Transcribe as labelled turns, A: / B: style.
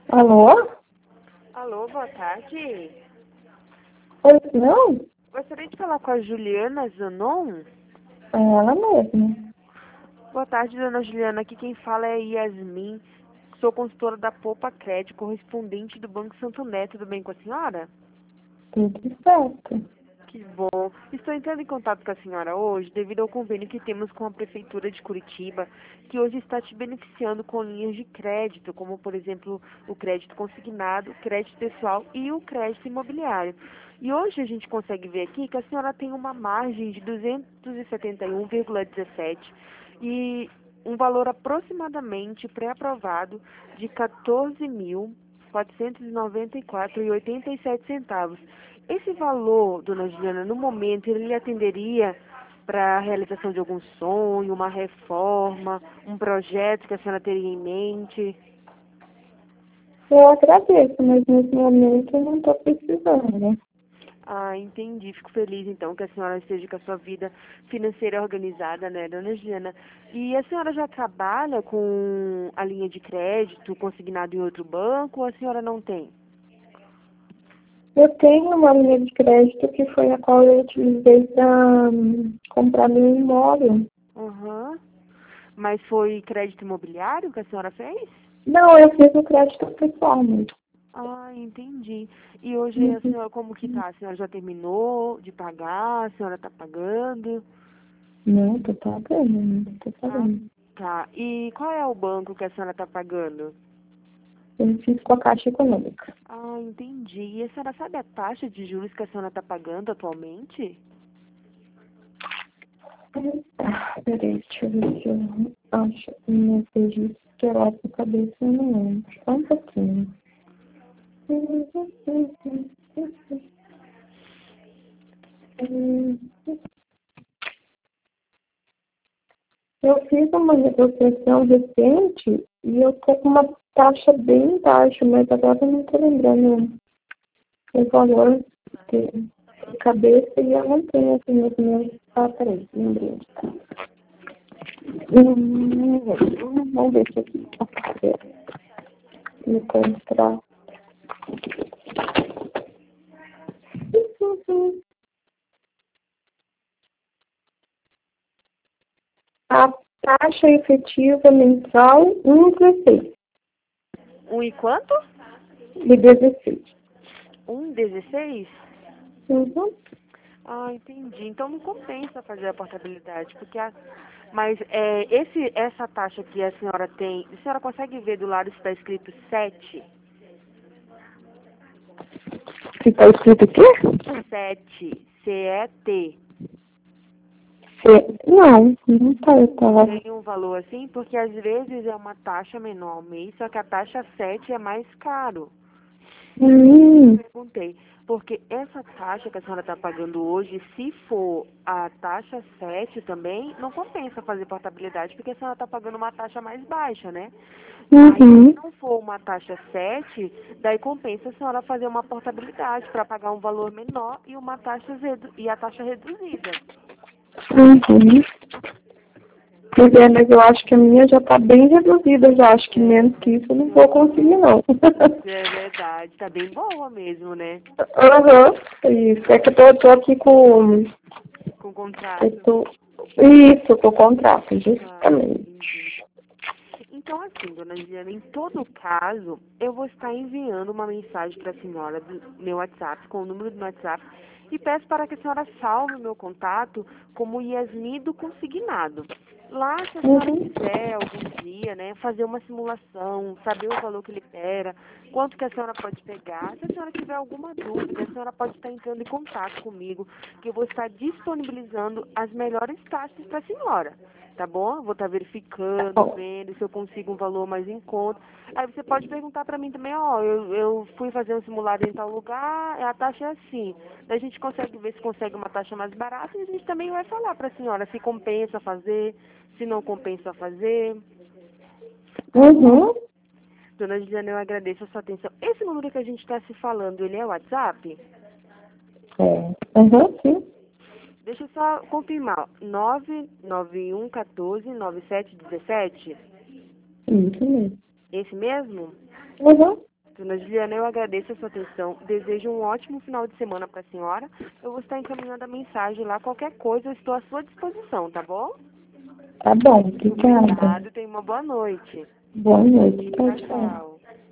A: Alô?
B: Alô, boa tarde.
A: Oi, não?
B: Gostaria de falar com a Juliana Zanon.
A: É ela mesma.
B: Boa tarde, dona Juliana. Aqui quem fala é Yasmin. Sou consultora da Poupa Crédito, correspondente do Banco Santo Neto. Tudo bem com a senhora?
A: Tudo certo.
B: Que bom. Estou entrando em contato com a senhora hoje devido ao convênio que temos com a Prefeitura de Curitiba, que hoje está te beneficiando com linhas de crédito, como, por exemplo, o crédito consignado, o crédito pessoal e o crédito imobiliário. E hoje a gente consegue ver aqui que a senhora tem uma margem de 271,17 e um valor aproximadamente pré-aprovado de R$ 14.494,87. Esse valor, dona Juliana, no momento, ele lhe atenderia para a realização de algum sonho, uma reforma, um projeto que a senhora teria em mente?
A: Eu agradeço, mas nesse momento eu não estou precisando, né?
B: Ah, entendi. Fico feliz, então, que a senhora esteja com a sua vida financeira organizada, né, dona Juliana? E a senhora já trabalha com a linha de crédito consignado em outro banco ou a senhora não tem?
A: Eu tenho uma linha de crédito que foi a qual eu utilizei para comprar meu imóvel.
B: Aham. Mas foi crédito imobiliário que a senhora fez?
A: Não, eu fiz o crédito pessoal mesmo.
B: Ah, entendi. E hoje a
A: Uhum.
B: senhora, como que tá? A senhora já terminou de pagar? A senhora tá pagando?
A: Não, estou pagando, não estou
B: Ah,
A: pagando.
B: tá. E qual é o banco que a senhora tá pagando?
A: Eu fiz com a Caixa Econômica.
B: Ah, entendi. E a senhora sabe a taxa de juros que a senhora tá pagando atualmente?
A: Peraí, deixa eu ver se eu acho meu registro que eu lá de cabeça, eu não lembro. Só um pouquinho. Eu fiz uma negociação recente e eu tô com uma taxa bem baixa, mas agora eu não estou lembrando o valor de cabeça e eu não tenho assim nos meus. Ah, peraí, lembrei onde tá. Vamos ver se aqui me encontrar. A taxa efetiva mensal 1,16.
B: E quanto?
A: E 16.
B: 1,16?
A: Uhum.
B: Ah, entendi. Então não compensa fazer a portabilidade, porque mas essa taxa que a senhora tem, a senhora consegue ver do lado se está escrito 7?
A: Se está escrito o quê?
B: 7, C-E-T.
A: Não, não tá, eu tava.
B: Tem um valor assim, porque às vezes é uma taxa menor ao mês, só que a taxa 7 é mais caro.
A: Hum,
B: Perguntei, porque essa taxa que a senhora está pagando hoje, se for a taxa 7 também, não compensa fazer portabilidade, porque a senhora está pagando uma taxa mais baixa, né? Aí, se
A: uhum,
B: não for uma taxa 7, daí compensa a senhora fazer uma portabilidade para pagar um valor menor e uma taxa e a taxa reduzida.
A: uhum. Pois é, mas eu acho que a minha já tá bem reduzida, já acho que
B: É,
A: menos que isso eu não vou conseguir, não.
B: é verdade, tá bem boa mesmo, né?
A: Aham, isso. É que eu tô aqui com.
B: Com
A: Eu
B: contrato.
A: tô, isso, com o contrato,
B: Ah, entendi.
A: justamente.
B: Então, assim, dona Juliana, em todo caso, eu vou estar enviando uma mensagem para a senhora do meu WhatsApp, com o número do meu WhatsApp, e peço para que a senhora salve o meu contato como Yasmin do Consignado. Lá, se a senhora
A: Uhum.
B: quiser algum dia, né, fazer uma simulação, saber o valor que ele espera, quanto que a senhora pode pegar, se a senhora tiver alguma dúvida, a senhora pode estar entrando em contato comigo, que eu vou estar disponibilizando as melhores taxas para a senhora. Tá bom? Eu vou estar verificando,
A: Bom,
B: vendo se eu consigo um valor mais em conta. Aí você pode perguntar para mim também, ó, eu fui fazer um simulado em tal lugar, a taxa é assim. Daí a gente consegue ver se consegue uma taxa mais barata e a gente também vai falar para a senhora se compensa fazer, se não compensa fazer. Tá bom?
A: uhum.
B: Dona Juliana, eu agradeço a sua atenção. Esse número que a gente está se falando, ele é WhatsApp?
A: É. Uhum, sim.
B: Deixa eu só confirmar. 991149717.
A: Isso mesmo.
B: Esse mesmo?
A: Uhum.
B: Dona Juliana, eu agradeço a sua atenção, desejo um ótimo final de semana para a senhora. Eu vou estar encaminhando a mensagem lá, qualquer coisa eu estou à sua disposição, tá bom?
A: Tá bom, obrigada.
B: Obrigado, tenha uma boa noite.
A: Boa noite. Tchau,
B: Tchau,
A: tchau.
B: tchau.